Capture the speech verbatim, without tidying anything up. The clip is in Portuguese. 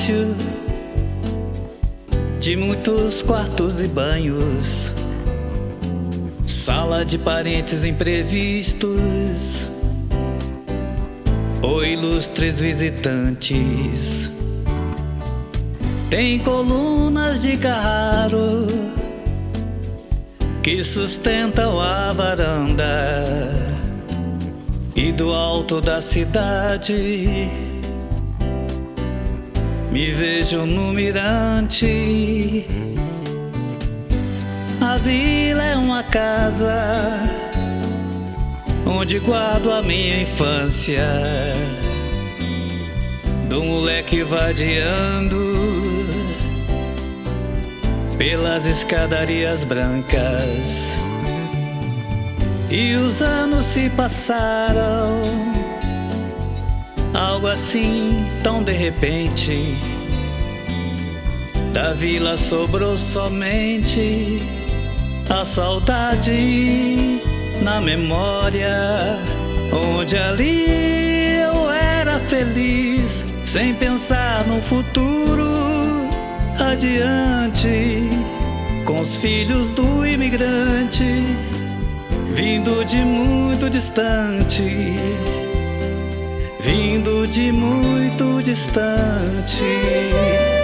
pátio de muitos quartos e banhos, sala de parentes imprevistos ou ilustres visitantes. Tem colunas de Carraro que sustentam a varanda, e do alto da cidade me vejo no mirante. A vila é uma casa onde guardo a minha infância, do moleque vadiando pelas escadarias brancas. E os anos se passaram, algo assim tão de repente. Da vila sobrou somente a saudade na memória, onde ali eu era feliz, sem pensar no futuro adiante, com os filhos do imigrante vindo de muito distante, vindo de muito distante.